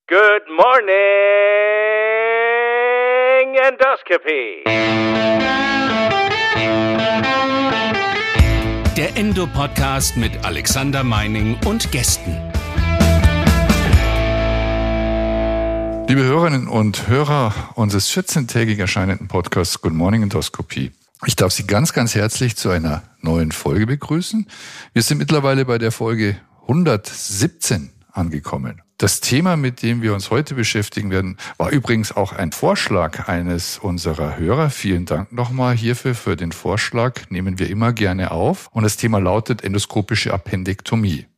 Good morning, Endoscopy. Der Endo-Podcast mit Alexander Meining und Gästen. Liebe Hörerinnen und Hörer unseres 14-tägig erscheinenden Podcasts Good Morning Endoscopy. Ich darf Sie ganz, ganz herzlich zu einer neuen Folge begrüßen. Wir sind mittlerweile bei der Folge 117 angekommen. Das Thema, mit dem wir uns heute beschäftigen werden, war übrigens auch ein Vorschlag eines unserer Hörer. Vielen Dank nochmal hierfür, für den Vorschlag. Nehmen wir immer gerne auf. Und das Thema lautet endoskopische Appendektomie.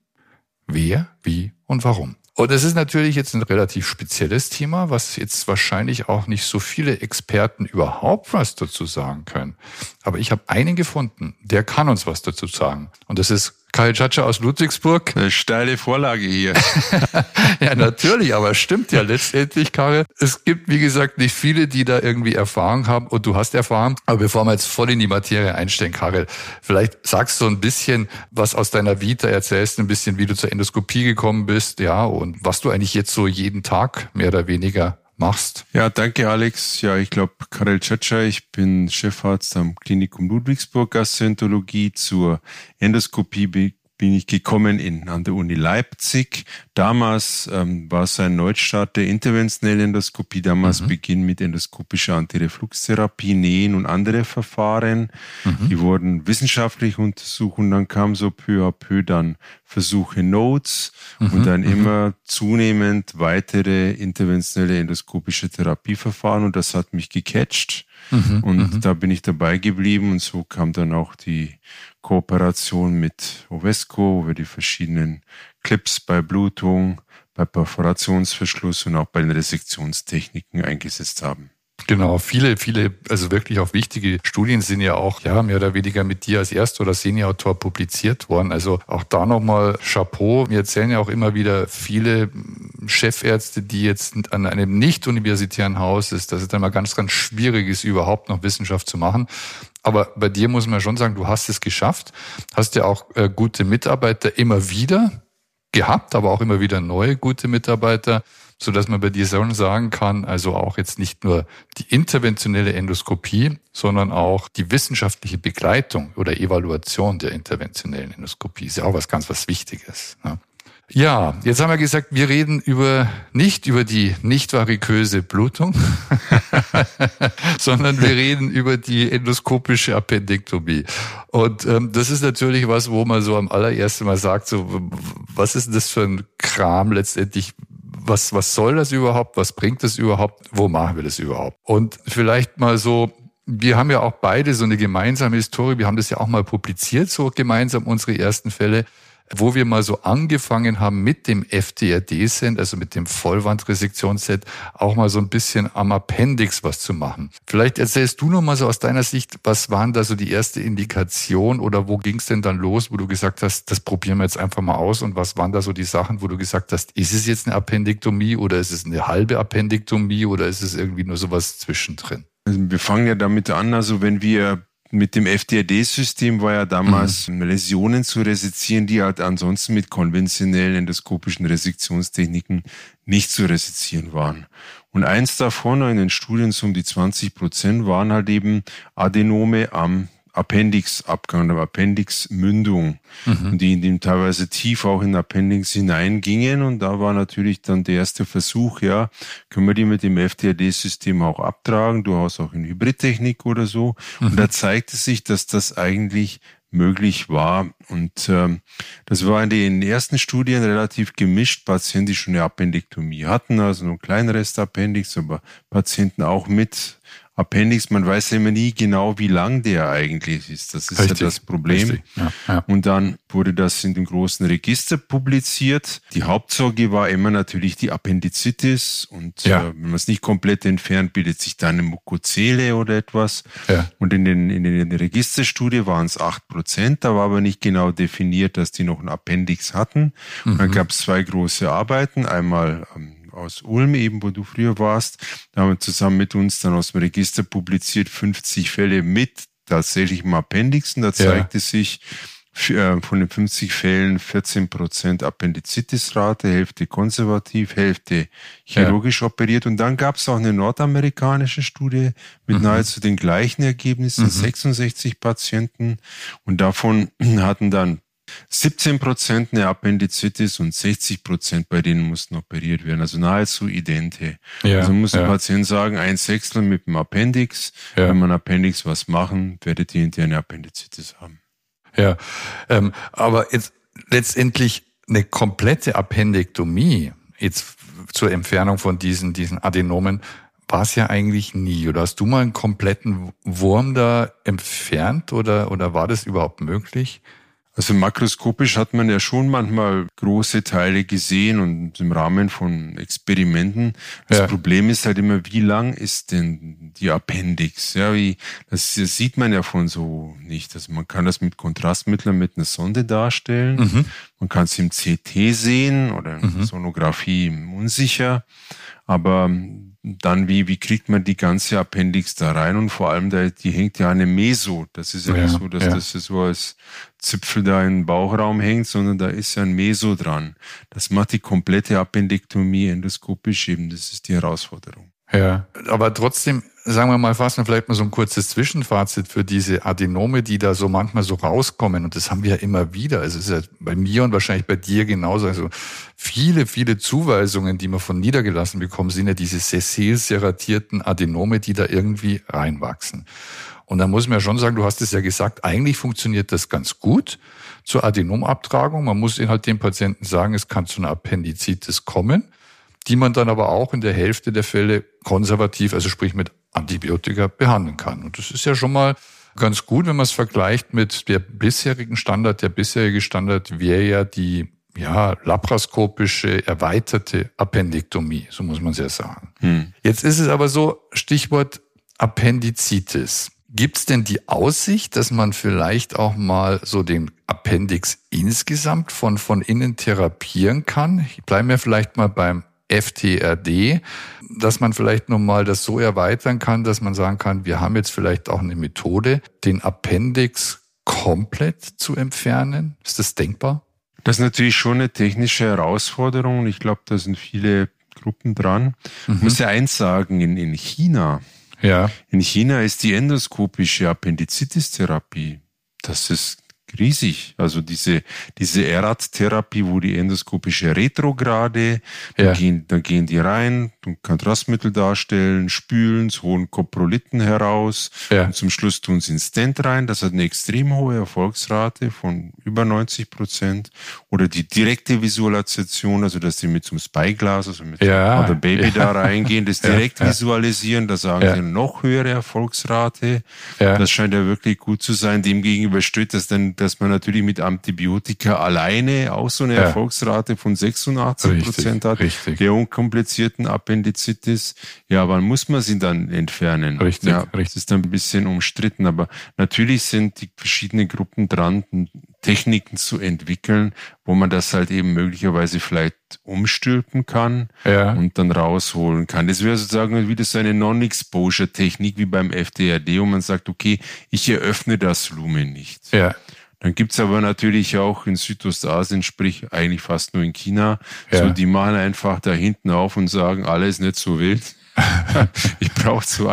Wer, wie und warum? Und es ist natürlich jetzt ein relativ spezielles Thema, was jetzt wahrscheinlich auch nicht so viele Experten überhaupt was dazu sagen können. Aber ich habe einen gefunden, der kann uns was dazu sagen. Und das ist Karel Čača aus Ludwigsburg. Eine steile Vorlage hier. Ja, natürlich, aber stimmt ja letztendlich, Karel. Es gibt, wie gesagt, nicht viele, die da irgendwie Erfahrung haben und du hast Erfahrung. Aber bevor wir jetzt voll in die Materie einsteigen, Karel, vielleicht sagst du ein bisschen was aus deiner Vita, erzählst ein bisschen, wie du zur Endoskopie gekommen bist, ja, und was du eigentlich jetzt so jeden Tag mehr oder weniger machst. Ja, danke Alex. Ja, ich glaube Karel Čača, ich bin Chefarzt am Klinikum Ludwigsburg Gastroenterologie. Zur Endoskopie bin ich gekommen an der Uni Leipzig. Damals war es ein Neustart der interventionellen Endoskopie, damals Beginn mit endoskopischer Antirefluxtherapie, Nähen und andere Verfahren. Die wurden wissenschaftlich untersucht und dann kam so peu à peu dann Versuche Notes und dann immer zunehmend weitere interventionelle endoskopische Therapieverfahren und das hat mich gecatcht. Da bin ich dabei geblieben und so kam dann auch die Kooperation mit Ovesco, wo wir die verschiedenen Clips bei Blutung, bei Perforationsverschluss und auch bei den Resektionstechniken eingesetzt haben. Genau, viele, also wirklich auch wichtige Studien sind ja auch, ja, mehr oder weniger mit dir als Erst- oder Seniorautor publiziert worden. Also auch da nochmal Chapeau. Mir erzählen ja auch immer wieder viele Chefärzte, die jetzt an einem nicht-universitären Haus ist, dass es dann mal ganz, ganz schwierig ist, überhaupt noch Wissenschaft zu machen. Aber bei dir muss man schon sagen, du hast es geschafft, hast ja auch gute Mitarbeiter immer wieder gehabt, aber auch immer wieder neue gute Mitarbeiter, so dass man bei dir schon sagen kann, also auch jetzt nicht nur die interventionelle Endoskopie, sondern auch die wissenschaftliche Begleitung oder Evaluation der interventionellen Endoskopie ist ja auch was Wichtiges. Ne? Ja, jetzt haben wir gesagt, wir reden nicht über die nicht variköse Blutung, sondern wir reden über die endoskopische Appendektomie. Und das ist natürlich was, wo man so am allerersten Mal sagt, so was ist denn das für ein Kram letztendlich? Was soll das überhaupt? Was bringt das überhaupt? Wo machen wir das überhaupt? Und vielleicht mal so, wir haben ja auch beide so eine gemeinsame Historie. Wir haben das ja auch mal publiziert, so gemeinsam unsere ersten Fälle, wo wir mal so angefangen haben mit dem FDRD-Set, also mit dem Vollwandresektionsset, auch mal so ein bisschen am Appendix was zu machen. Vielleicht erzählst du noch mal so aus deiner Sicht, was waren da so die erste Indikation oder wo ging es denn dann los, wo du gesagt hast, das probieren wir jetzt einfach mal aus und was waren da so die Sachen, wo du gesagt hast, ist es jetzt eine Appendektomie oder ist es eine halbe Appendektomie oder ist es irgendwie nur sowas zwischendrin? Also wir fangen ja damit an, also wenn wir mit dem FDRD-System war ja damals Läsionen zu resezieren, die halt ansonsten mit konventionellen endoskopischen Resektionstechniken nicht zu resezieren waren. Und eins davon, in den Studien so um die 20%, waren halt eben Adenome am Appendixabgang, der Appendixmündung, und die in dem teilweise tief auch in den Appendix hineingingen. Und da war natürlich dann der erste Versuch, ja, können wir die mit dem FDRD-System auch abtragen, durchaus auch in Hybridtechnik oder so. Und da zeigte sich, dass das eigentlich möglich war. Und das war in den ersten Studien relativ gemischt. Patienten, die schon eine Appendektomie hatten, also nur einen kleinen Rest Appendix, aber Patienten auch mit Appendix, man weiß ja immer nie genau, wie lang der eigentlich ist. Das ist richtig, ja das Problem. Ja. Und dann wurde das in dem großen Register publiziert. Die Hauptsorge war immer natürlich die Appendizitis und wenn man es nicht komplett entfernt, bildet sich dann eine Mukozele oder etwas. Ja. Und in der Registerstudie waren es 8%, da war aber nicht genau definiert, dass die noch einen Appendix hatten. Und dann gab es 2 große Arbeiten, einmal aus Ulm eben, wo du früher warst. Da haben wir zusammen mit uns dann aus dem Register publiziert 50 Fälle mit tatsächlichem Appendix. Und da zeigte sich von den 50 Fällen 14% Appendizitisrate, Hälfte konservativ, Hälfte chirurgisch operiert. Und dann gab es auch eine nordamerikanische Studie mit nahezu den gleichen Ergebnissen, 66 Patienten. Und davon hatten dann 17% eine Appendizitis und 60% bei denen mussten operiert werden, also nahezu idente. Ja, also muss der Patient sagen, 1/6 mit dem Appendix. Ja. Wenn man Appendix was machen, werdet ihr hinterher eine Appendizitis haben. Ja, aber jetzt letztendlich eine komplette Appendektomie, jetzt zur Entfernung von diesen Adenomen, war es ja eigentlich nie. Oder hast du mal einen kompletten Wurm da entfernt oder war das überhaupt möglich? Also makroskopisch hat man ja schon manchmal große Teile gesehen und im Rahmen von Experimenten. Das Problem ist halt immer, wie lang ist denn die Appendix? Ja, das sieht man ja von so nicht. Also man kann das mit Kontrastmitteln mit einer Sonde darstellen. Man kann es im CT sehen oder in Sonographie unsicher. Aber dann, wie kriegt man die ganze Appendix da rein? Und vor allem, die hängt ja an einem Meso. Das ist ja nicht so, dass das so als Zipfel da in den Bauchraum hängt, sondern da ist ja ein Meso dran. Das macht die komplette Appendektomie endoskopisch eben. Das ist die Herausforderung. Ja, aber trotzdem, sagen wir mal, fassen wir vielleicht mal so ein kurzes Zwischenfazit für diese Adenome, die da so manchmal so rauskommen. Und das haben wir ja immer wieder. Es ist ja bei mir und wahrscheinlich bei dir genauso. Also viele Zuweisungen, die wir von niedergelassen bekommen, sind ja diese sessile-serratierten Adenome, die da irgendwie reinwachsen. Und da muss man ja schon sagen, du hast es ja gesagt, eigentlich funktioniert das ganz gut zur Adenomabtragung. Man muss halt dem Patienten sagen, es kann zu einer Appendizitis kommen, die man dann aber auch in der Hälfte der Fälle konservativ, also sprich mit Antibiotika, behandeln kann. Und das ist ja schon mal ganz gut, wenn man es vergleicht mit der bisherigen Standard. Der bisherige Standard wäre ja die laparoskopische, erweiterte Appendektomie, so muss man es ja sagen. Jetzt ist es aber so, Stichwort Appendizitis. Gibt es denn die Aussicht, dass man vielleicht auch mal so den Appendix insgesamt von innen therapieren kann? Ich bleibe mir vielleicht mal beim FTRD, dass man vielleicht nochmal das so erweitern kann, dass man sagen kann, wir haben jetzt vielleicht auch eine Methode, den Appendix komplett zu entfernen. Ist das denkbar? Das ist natürlich schon eine technische Herausforderung. Ich glaube, da sind viele Gruppen dran. Ich muss ja eins sagen, in China, in China ist die endoskopische Appendizitis-Therapie, das ist riesig. Also diese ERAT-Therapie, wo die endoskopische Retrograde, dann gehen die rein, Kontrastmittel darstellen, spülen, holen Koproliten heraus und zum Schluss tun sie einen Stent rein. Das hat eine extrem hohe Erfolgsrate von über 90%. Oder die direkte Visualisation, also dass sie mit so einem Spyglass, also mit Mother Baby da reingehen, das direkt visualisieren, da sagen sie eine noch höhere Erfolgsrate. Das scheint ja wirklich gut zu sein. Demgegenüber steht das dann, dass man natürlich mit Antibiotika alleine auch so eine Erfolgsrate von 86% hat, der unkomplizierten Appendizitis. Ja, wann muss man sie dann entfernen? Richtig. Das ist dann ein bisschen umstritten, aber natürlich sind die verschiedenen Gruppen dran, Techniken zu entwickeln, wo man das halt eben möglicherweise vielleicht umstülpen kann und dann rausholen kann. Das wäre sozusagen wieder so eine Non-Exposure-Technik wie beim FTRD, wo man sagt, okay, ich eröffne das Lumen nicht. Dann gibt's aber natürlich auch in Südostasien, sprich eigentlich fast nur in China, so die machen einfach da hinten auf und sagen, alles nicht so wild. Ich brauche zwar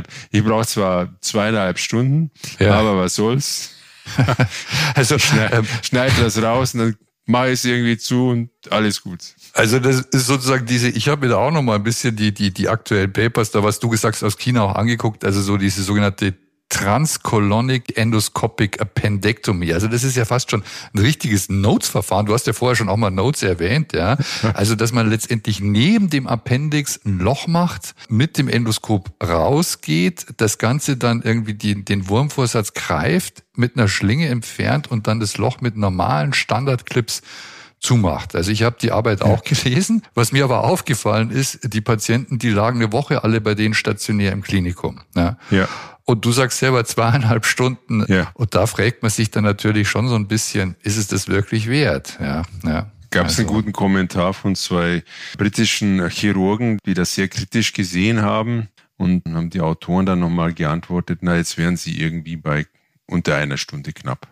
2,5 Stunden, aber was soll's? Also schneid das raus und dann mache ich es irgendwie zu und alles gut. Also das ist sozusagen ich habe mir da auch noch mal ein bisschen die aktuellen Papers, da was du gesagt hast, aus China auch angeguckt, also so diese sogenannte Transcolonic Endoscopic Appendectomy. Also das ist ja fast schon ein richtiges Notes-Verfahren. Du hast ja vorher schon auch mal Notes erwähnt, Also, dass man letztendlich neben dem Appendix ein Loch macht, mit dem Endoskop rausgeht, das Ganze dann irgendwie den Wurmvorsatz greift, mit einer Schlinge entfernt und dann das Loch mit normalen Standardclips zumacht. Also ich habe die Arbeit auch gelesen. Was mir aber aufgefallen ist, die Patienten, die lagen eine Woche alle bei denen stationär im Klinikum. Und du sagst selber 2,5 Stunden. Und da fragt man sich dann natürlich schon so ein bisschen, ist es das wirklich wert? Gab es einen guten Kommentar von 2 britischen Chirurgen, die das sehr kritisch gesehen haben und haben die Autoren dann nochmal geantwortet, jetzt wären sie irgendwie bei unter einer Stunde knapp.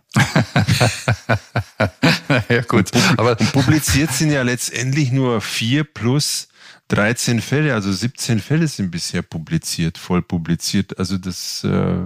Ja, gut. Und publiziert sind ja letztendlich nur 4 plus 13 Fälle, also 17 Fälle sind bisher publiziert, voll publiziert. Also das...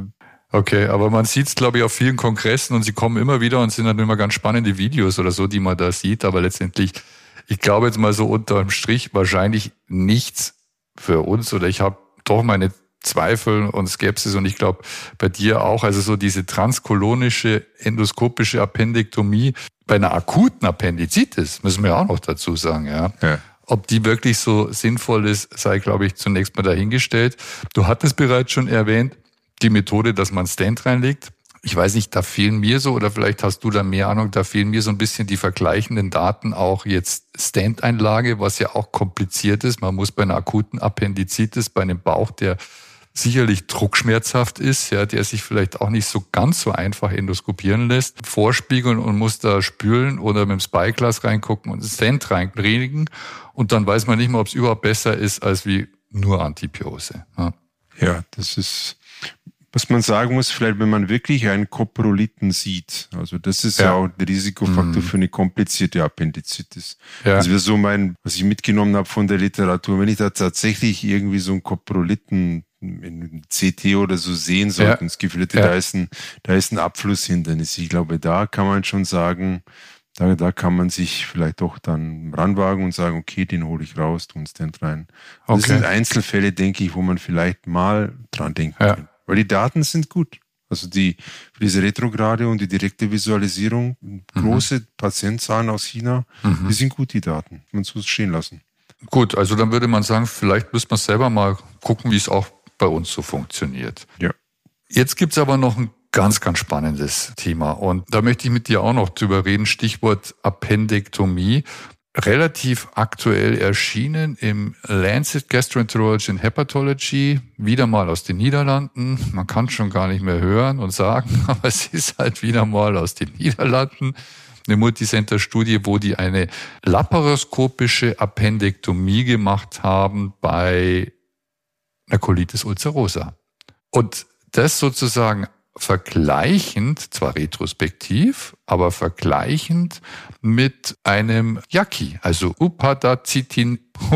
Okay, aber man sieht es, glaube ich, auf vielen Kongressen und sie kommen immer wieder und sind dann immer ganz spannende Videos oder so, die man da sieht. Aber letztendlich, ich glaube jetzt mal so unterm Strich, wahrscheinlich nichts für uns oder ich habe doch meine Zweifel und Skepsis und ich glaube bei dir auch, also so diese transkolonische endoskopische Appendektomie bei einer akuten Appendizitis, müssen wir auch noch dazu sagen, ja. Ob die wirklich so sinnvoll ist, sei, glaube ich, zunächst mal dahingestellt. Du hattest bereits schon erwähnt, die Methode, dass man Stent reinlegt. Ich weiß nicht, da fehlen mir so, oder vielleicht hast du da mehr Ahnung, da fehlen mir so ein bisschen die vergleichenden Daten, auch jetzt Stent-Einlage, was ja auch kompliziert ist. Man muss bei einer akuten Appendizitis, bei einem Bauch, der sicherlich druckschmerzhaft ist, ja, der sich vielleicht auch nicht so ganz so einfach endoskopieren lässt, vorspiegeln und muss da spülen oder mit dem Spyglass reingucken und Stent reinlegen. Und dann weiß man nicht mehr, ob es überhaupt besser ist als wie nur Antibiose. Ja, das ist... Was man sagen muss, vielleicht, wenn man wirklich einen Koprolithen sieht, also das ist ja auch der Risikofaktor für eine komplizierte Appendizitis. Ja. Das wäre so was ich mitgenommen habe von der Literatur. Wenn ich da tatsächlich irgendwie so einen Koprolithen in CT oder so sehen sollte und das Gefühl hätte, da ist ein Abflusshindernis. Ich glaube, da kann man schon sagen, da kann man sich vielleicht doch dann ranwagen und sagen, okay, den hole ich raus, tun Stent rein. Das sind Einzelfälle, denke ich, wo man vielleicht mal dran denken kann. Weil die Daten sind gut. Also für diese Retrograde und die direkte Visualisierung, große Patientenzahlen aus China, die sind gut, die Daten. Man muss es stehen lassen. Gut, also dann würde man sagen, vielleicht müssen wir selber mal gucken, wie es auch bei uns so funktioniert. Ja. Jetzt gibt's aber noch ein ganz, ganz spannendes Thema. Und da möchte ich mit dir auch noch drüber reden. Stichwort Appendektomie. Relativ aktuell erschienen im Lancet Gastroenterology and Hepatology, wieder mal aus den Niederlanden. Man kann schon gar nicht mehr hören und sagen, aber es ist halt wieder mal aus den Niederlanden. Eine Multicenter-Studie, wo die eine laparoskopische Appendektomie gemacht haben bei einer Colitis ulcerosa. Und das sozusagen vergleichend, zwar retrospektiv, aber vergleichend mit einem Yaki, also Upadacitinib.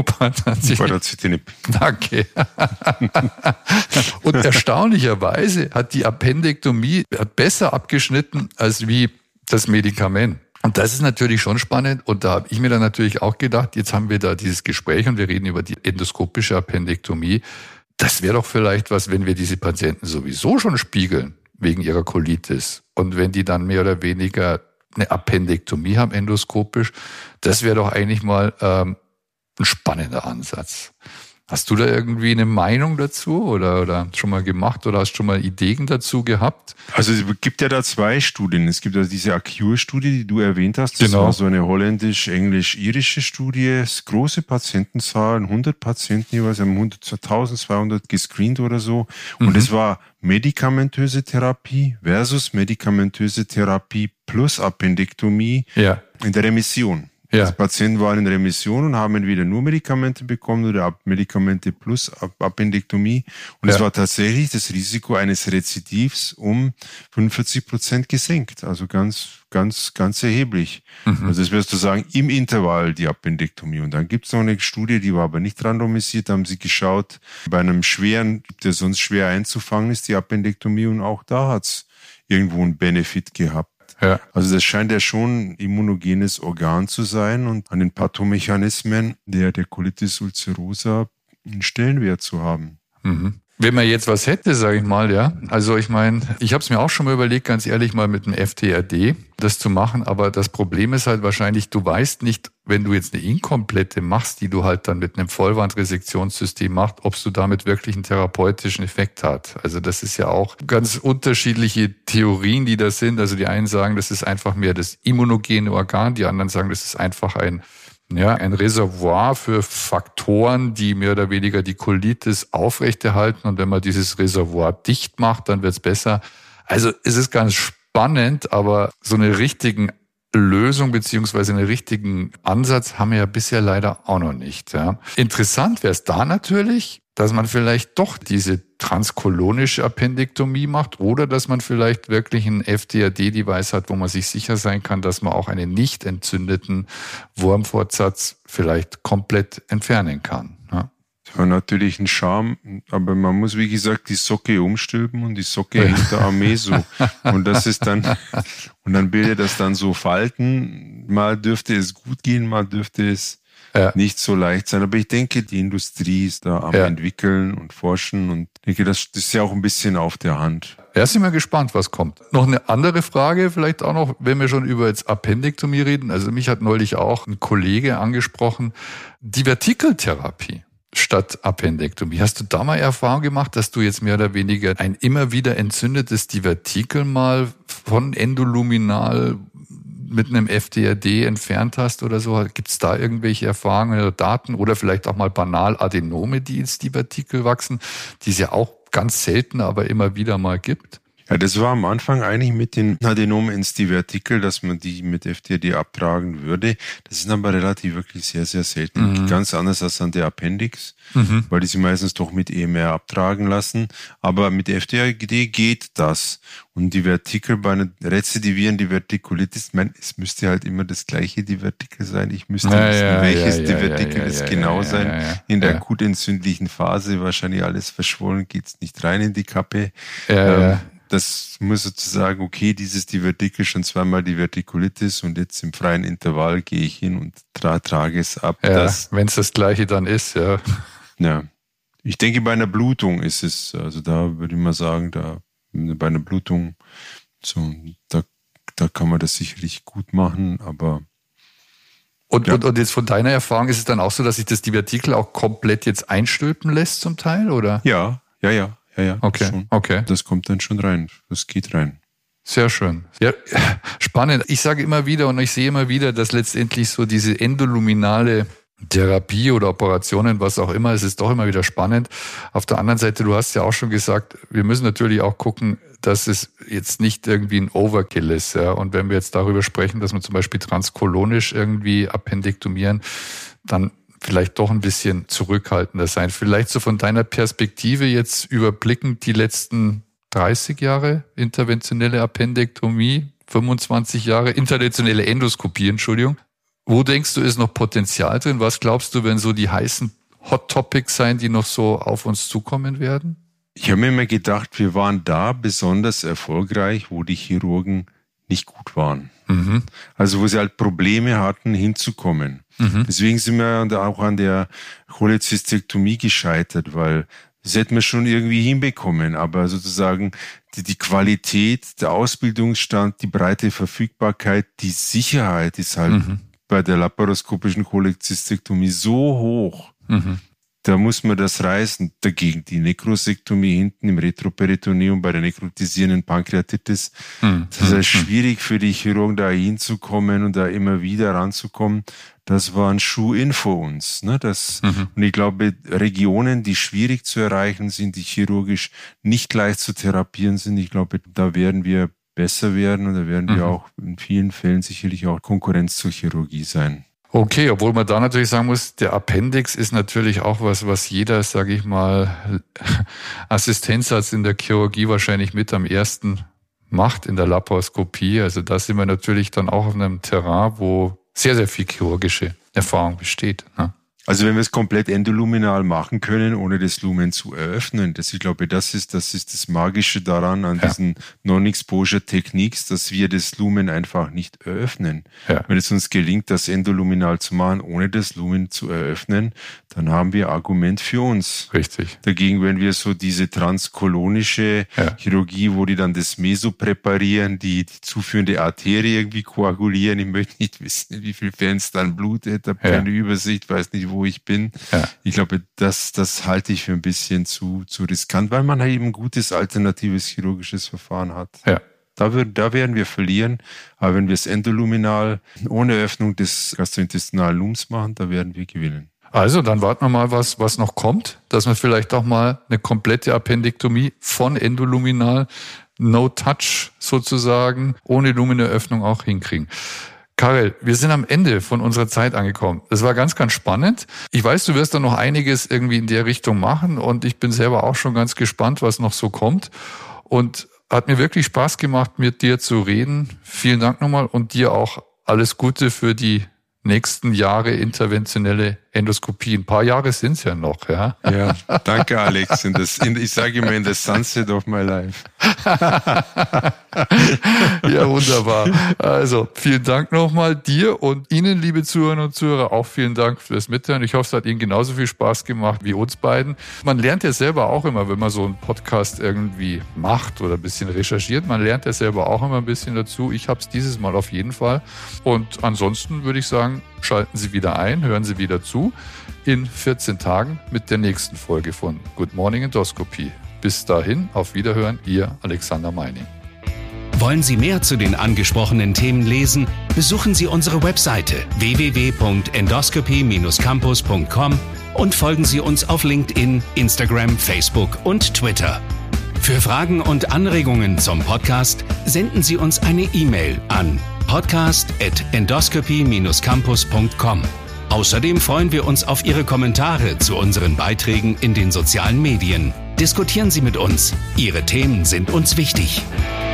Danke. Und erstaunlicherweise hat die Appendektomie besser abgeschnitten als wie das Medikament. Und das ist natürlich schon spannend. Und da habe ich mir dann natürlich auch gedacht, jetzt haben wir da dieses Gespräch und wir reden über die endoskopische Appendektomie. Das wäre doch vielleicht was, wenn wir diese Patienten sowieso schon spiegeln, wegen ihrer Colitis. Und wenn die dann mehr oder weniger eine Appendektomie haben, endoskopisch, das wäre doch eigentlich mal ein spannender Ansatz. Hast du da irgendwie eine Meinung dazu oder schon mal gemacht oder hast schon mal Ideen dazu gehabt? Also es gibt ja da 2 Studien. Es gibt also diese Accure-Studie, die du erwähnt hast. Das war so eine holländisch-englisch-irische Studie. Große Patientenzahl, 100 Patienten jeweils, haben 1200 gescreent oder so. Und es war medikamentöse Therapie versus medikamentöse Therapie plus Appendektomie in der Remission. Die Patienten waren in Remission und haben entweder nur Medikamente bekommen oder Medikamente plus Appendektomie. Und es war tatsächlich das Risiko eines Rezidivs um 45% gesenkt. Also ganz erheblich. Also das wirst du sagen, im Intervall die Appendektomie. Und dann gibt es noch eine Studie, die war aber nicht randomisiert, da haben sie geschaut, bei einem schweren, der sonst schwer einzufangen ist, die Appendektomie. Und auch da hat es irgendwo einen Benefit gehabt. Ja. Also das scheint ja schon ein immunogenes Organ zu sein und an den Pathomechanismen der Colitis ulcerosa einen Stellenwert zu haben. Wenn man jetzt was hätte, sage ich mal, ja. Also ich meine, ich habe es mir auch schon mal überlegt, ganz ehrlich mal mit dem FTRD das zu machen, aber das Problem ist halt wahrscheinlich, du weißt nicht, wenn du jetzt eine inkomplette machst, die du halt dann mit einem Vollwandresektionssystem machst, ob du damit wirklich einen therapeutischen Effekt hat. Also das ist ja auch ganz unterschiedliche Theorien, die da sind. Also die einen sagen, das ist einfach mehr das immunogene Organ, die anderen sagen, das ist einfach ein Reservoir für Faktoren, die mehr oder weniger die Colitis aufrechterhalten. Und wenn man dieses Reservoir dicht macht, dann wird's besser. Also es ist ganz spannend, aber so eine richtigen Lösung beziehungsweise einen richtigen Ansatz haben wir ja bisher leider auch noch nicht. Ja. Interessant wäre es da natürlich, dass man vielleicht doch diese transkolonische Appendektomie macht oder dass man vielleicht wirklich ein FDAD-Device hat, wo man sich sicher sein kann, dass man auch einen nicht entzündeten Wurmfortsatz vielleicht komplett entfernen kann. Ja. Das war natürlich ein Charme, aber man muss, wie gesagt, die Socke umstülpen und die Socke hinter am Meso. Und das ist dann, und dann bildet das dann so Falten. Mal dürfte es gut gehen, mal dürfte es nicht so leicht sein. Aber ich denke, die Industrie ist da am entwickeln und forschen und ich denke, das ist ja auch ein bisschen auf der Hand. Ja, sind wir gespannt, was kommt. Noch eine andere Frage vielleicht auch noch, wenn wir schon über jetzt Appendektomie reden. Also mich hat neulich auch ein Kollege angesprochen, Divertikeltherapie statt Appendektomie. Hast du da mal Erfahrung gemacht, dass du jetzt mehr oder weniger ein immer wieder entzündetes Divertikel mal von endoluminal mit einem FDAD entfernt hast oder so? Gibt es da irgendwelche Erfahrungen oder Daten oder vielleicht auch mal banal Adenome, die ins Divertikel wachsen, die es ja auch ganz selten, aber immer wieder mal gibt? Ja, das war am Anfang eigentlich mit den Adenomen ins Divertikel, dass man die mit FDAD abtragen würde. Das ist aber relativ wirklich sehr, sehr selten. Ganz anders als an der Appendix, weil die sich meistens doch mit EMR abtragen lassen. Aber mit FDAD geht das. Und Divertikel bei einer rezidivierenden Divertikulitis, es müsste halt immer das gleiche Divertikel sein. Ich müsste wissen, welches Divertikel es genau sein. In der akut entzündlichen Phase wahrscheinlich alles verschwollen, geht's nicht rein in die Kappe. Das muss sozusagen, okay, dieses Divertikel schon zweimal Divertikulitis und jetzt im freien Intervall gehe ich hin und trage es ab. Ja, wenn es das Gleiche dann ist, ja. Ja. Ich denke, bei einer Blutung ist es, also da würde ich mal sagen, bei einer Blutung, so, da kann man das sicherlich gut machen, aber. Und jetzt von deiner Erfahrung ist es dann auch so, dass sich das Divertikel auch komplett jetzt einstülpen lässt zum Teil, oder? Ja. Okay, schon. Okay. Das kommt dann schon rein. Das geht rein. Sehr schön. Ja, spannend. Ich sage immer wieder und ich sehe immer wieder, dass letztendlich so diese endoluminale Therapie oder Operationen, was auch immer, es ist doch immer wieder spannend. Auf der anderen Seite, du hast ja auch schon gesagt, wir müssen natürlich auch gucken, dass es jetzt nicht irgendwie ein Overkill ist. Ja. Und wenn wir jetzt darüber sprechen, dass wir zum Beispiel transkolonisch irgendwie appendektomieren, dann vielleicht doch ein bisschen zurückhaltender sein. Vielleicht so von deiner Perspektive jetzt überblickend die letzten 30 Jahre interventionelle Appendektomie, 25 Jahre interventionelle Endoskopie, Entschuldigung. Wo denkst du, ist noch Potenzial drin? Was glaubst du, wenn so die heißen Hot Topics sein, die noch so auf uns zukommen werden? Ich habe mir immer gedacht, wir waren da besonders erfolgreich, wo die Chirurgen nicht gut waren. Also wo sie halt Probleme hatten, hinzukommen. Deswegen sind wir auch an der Cholezystektomie gescheitert, weil das hätten wir schon irgendwie hinbekommen, aber sozusagen die Qualität, der Ausbildungsstand, die breite Verfügbarkeit, die Sicherheit ist halt bei der laparoskopischen Cholezystektomie so hoch. Da muss man das reißen. Dagegen die Nekrosektomie hinten im Retroperitoneum bei der nekrotisierenden Pankreatitis. Das ist halt schwierig für die Chirurgen, da hinzukommen und da immer wieder ranzukommen. Das war ein Schuh in für uns. Ne? Und ich glaube, Regionen, die schwierig zu erreichen sind, die chirurgisch nicht leicht zu therapieren sind, ich glaube, da werden wir besser werden und da werden wir auch in vielen Fällen sicherlich auch Konkurrenz zur Chirurgie sein. Okay, obwohl man da natürlich sagen muss, der Appendix ist natürlich auch was jeder, sage ich mal, Assistenzarzt in der Chirurgie wahrscheinlich mit am ersten macht in der Laparoskopie. Also da sind wir natürlich dann auch auf einem Terrain, wo sehr, sehr viel chirurgische Erfahrung besteht. Ne? Also wenn wir es komplett endoluminal machen können, ohne das Lumen zu eröffnen, ich glaube, das ist das Magische daran, an diesen Non-Exposure-Techniques, dass wir das Lumen einfach nicht eröffnen. Ja. Wenn es uns gelingt, das endoluminal zu machen, ohne das Lumen zu eröffnen, dann haben wir Argument für uns. Richtig. Dagegen, wenn wir so diese transkolonische Chirurgie, wo die dann das Meso präparieren, die zuführende Arterie irgendwie koagulieren, ich möchte nicht wissen, wie viel Fans dann Blut hätte, habe keine Übersicht, weiß nicht, wo ich bin. Ja. Ich glaube, das halte ich für ein bisschen zu riskant, weil man halt eben ein gutes alternatives chirurgisches Verfahren hat. Ja. Da werden wir verlieren. Aber wenn wir es endoluminal ohne Öffnung des gastrointestinalen Lums machen, da werden wir gewinnen. Also, dann warten wir mal, was noch kommt, dass wir vielleicht auch mal eine komplette Appendektomie von endoluminal, no touch sozusagen, ohne Lumeneröffnung auch hinkriegen. Karel, wir sind am Ende von unserer Zeit angekommen. Das war ganz, ganz spannend. Ich weiß, du wirst da noch einiges irgendwie in der Richtung machen und ich bin selber auch schon ganz gespannt, was noch so kommt. Und hat mir wirklich Spaß gemacht, mit dir zu reden. Vielen Dank nochmal und dir auch alles Gute für die nächsten Jahre interventionelle Endoskopie. Ein paar Jahre sind es ja noch, ja. Ja, danke Alex. Ich sage immer in the sunset of my life. Ja, wunderbar. Also, vielen Dank nochmal dir und Ihnen, liebe Zuhörerinnen und Zuhörer, auch vielen Dank fürs Mithören. Ich hoffe, es hat Ihnen genauso viel Spaß gemacht wie uns beiden. Man lernt ja selber auch immer, wenn man so einen Podcast irgendwie macht oder ein bisschen recherchiert, man lernt ja selber auch immer ein bisschen dazu. Ich habe es dieses Mal auf jeden Fall. Und ansonsten würde ich sagen, schalten Sie wieder ein, hören Sie wieder zu in 14 Tagen mit der nächsten Folge von Good Morning Endoscopy. Bis dahin, auf Wiederhören, Ihr Alexander Meining. Wollen Sie mehr zu den angesprochenen Themen lesen? Besuchen Sie unsere Webseite www.endoscopy-campus.com und folgen Sie uns auf LinkedIn, Instagram, Facebook und Twitter. Für Fragen und Anregungen zum Podcast senden Sie uns eine E-Mail an podcast@endoscopy-campus.com. Außerdem freuen wir uns auf Ihre Kommentare zu unseren Beiträgen in den sozialen Medien. Diskutieren Sie mit uns. Ihre Themen sind uns wichtig.